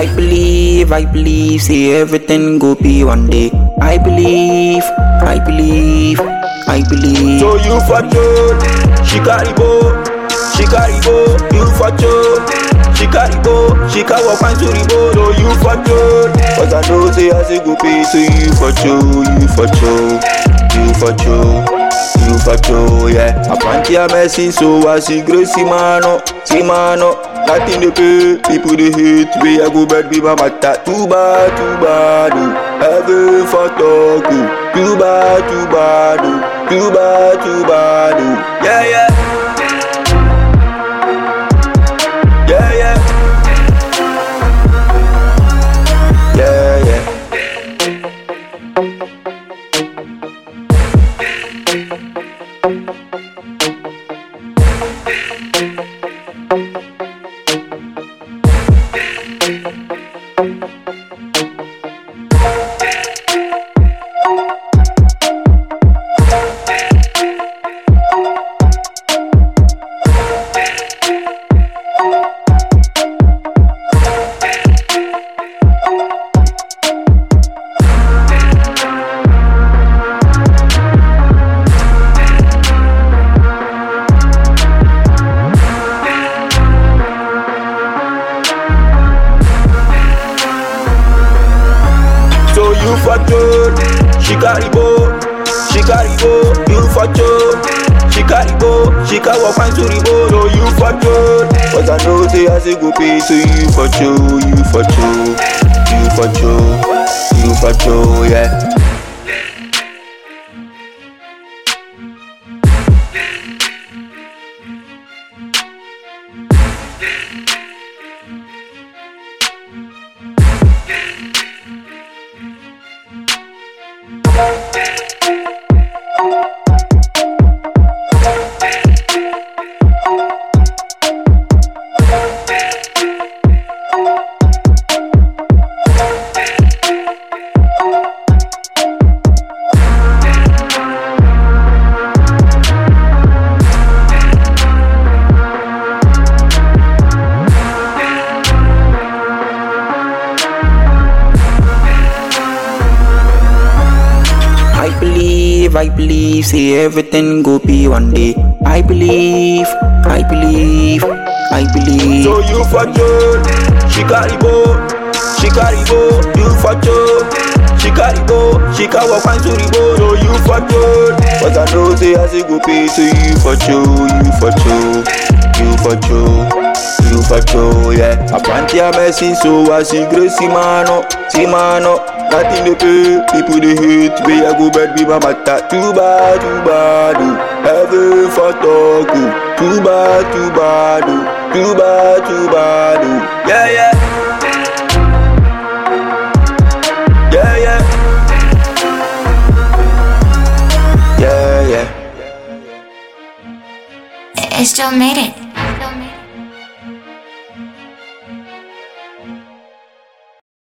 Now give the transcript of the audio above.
I believe, say everything go be one day. I believe. So you for sure, she carry go, you for sure. She carry go, she can walk and to the boat. So you for sure, cause I know say as it go pay. So you for sure, yeah. I can't hear messy, so I see grace, see mano. Nothing they pay, people they hate. Where I go bed be my matter. Too bad, heaven for talk. Too bad, yeah, yeah. You for sure, she carry go, you for sure. She carry go, she can walk and to the boat. So you for sure, cause I know say as it go pay. So you for sure, yeah. I believe, say everything go be one day. I believe. So you for sure, she carry go, you for sure. She carry go, she can walk and to the boat. So you for sure, cause I know say as it go pay. So you for sure, yeah. I can't hear messy, so I see grace, see mano. Nothing they pay, people they hate. Where I go bed be my matter. Too bad, heaven for talk. Too bad, yeah, yeah. It's still made it.